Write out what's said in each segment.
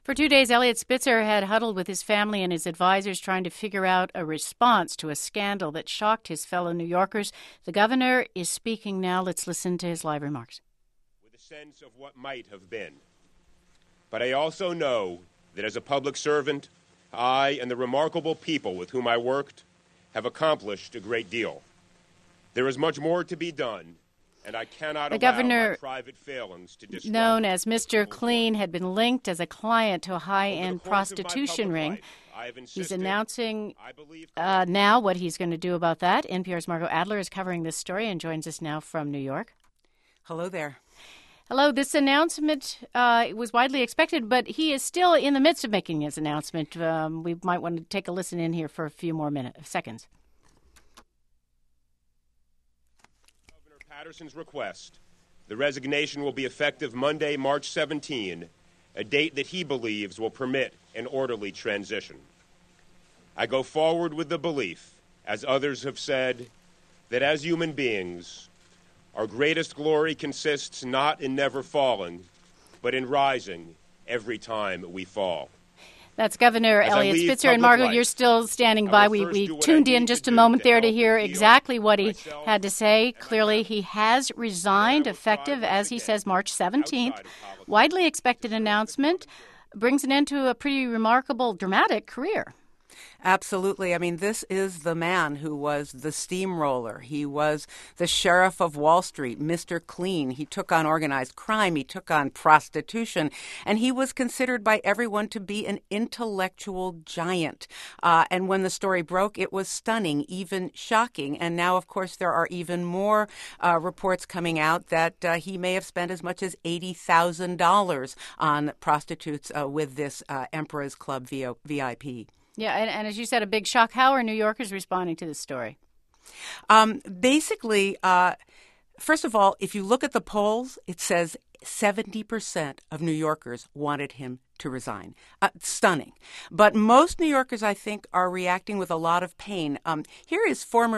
For 2 days, Eliot Spitzer had huddled with his family and his advisors trying to figure out a response to a scandal that shocked his fellow New Yorkers. The governor is speaking now. Let's listen to his live remarks. With a sense of what might have been. But I also know that as a public servant, I and the remarkable people with whom I worked have accomplished a great deal. There is much more to be done, and I cannot allow my private failings to disrupt. Known as Mr. Clean, had been linked as a client to a high-end prostitution ring. He's announcing now what he's going to do about that. NPR's Margot Adler is covering this story and joins us now from New York. Hello there. Hello. This announcement was widely expected, but he is still in the midst of making his announcement. We might want to take a listen in here for a few more seconds. Patterson's request, the resignation will be effective Monday, March 17, a date that he believes will permit an orderly transition. I go forward with the belief, as others have said, that as human beings, our greatest glory consists not in never falling, but in rising every time we fall. That's Governor Eliot Spitzer. And Margot, you're still standing by. We tuned in just a moment there to hear exactly what he had to say. Clearly, he has resigned, effective, as he says, March 17th. Widely expected announcement. Brings an end to a pretty remarkable, dramatic career. Absolutely. I mean, this is the man who was the steamroller. He was the sheriff of Wall Street, Mr. Clean. He took on organized crime. He took on prostitution. And he was considered by everyone to be an intellectual giant. And when the story broke, it was stunning, even shocking. And now, of course, there are even more reports coming out that he may have spent as much as $80,000 on prostitutes with this Emperor's Club VIP. Yeah, and as you said, a big shock. How are New Yorkers responding to this story? Basically, first of all, if you look at the polls, it says 70% of New Yorkers wanted him to resign. Stunning. But most New Yorkers, I think, are reacting with a lot of pain. Here is former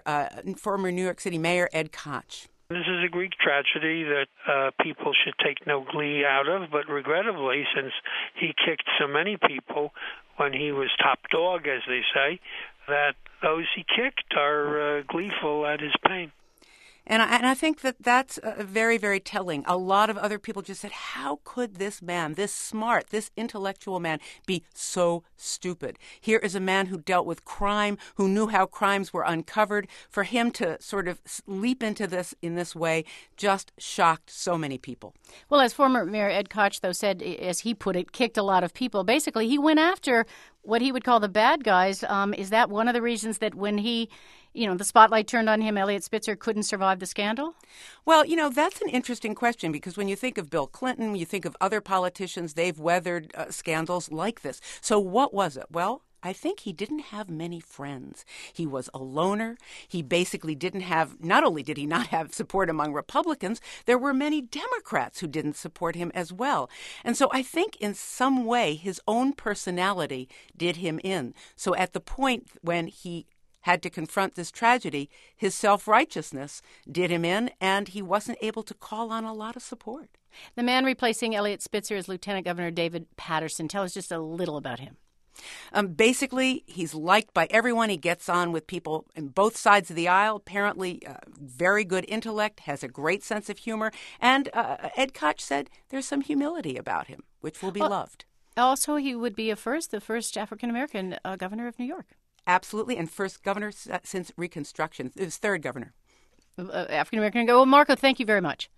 New York City Mayor Ed Koch. This is a Greek tragedy that people should take no glee out of, but regrettably, since he kicked so many people when he was top dog, as they say, that those he kicked are gleeful at his pain. And I think that's very, very telling. A lot of other people just said, how could this man, this smart, this intellectual man, be so stupid? Here is a man who dealt with crime, who knew how crimes were uncovered. For him to sort of leap into this in this way just shocked so many people. Well, as former Mayor Ed Koch, though, said, as he put it, kicked a lot of people. Basically, he went after what he would call the bad guys. Is that one of the reasons that when he, the spotlight turned on him, Eliot Spitzer couldn't survive the scandal? Well, that's an interesting question because when you think of Bill Clinton, you think of other politicians, they've weathered scandals like this. So what was it? Well, I think he didn't have many friends. He was a loner. He basically not only did he not have support among Republicans, there were many Democrats who didn't support him as well. And so I think in some way his own personality did him in. So at the point when he had to confront this tragedy, his self-righteousness did him in, and he wasn't able to call on a lot of support. The man replacing Eliot Spitzer is Lieutenant Governor David Paterson. Tell us just a little about him. Basically, he's liked by everyone. He gets on with people on both sides of the aisle. Apparently, very good intellect, has a great sense of humor. And Ed Koch said there's some humility about him, which will be loved. Also, he would be the first African-American governor of New York. Absolutely, and first governor since Reconstruction. His third governor. African-American. Well, Marco, thank you very much.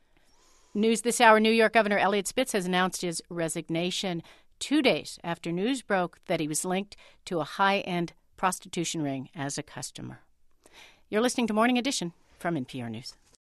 News this hour, New York Governor Eliot Spitzer has announced his resignation 2 days after news broke that he was linked to a high-end prostitution ring as a customer. You're listening to Morning Edition from NPR News.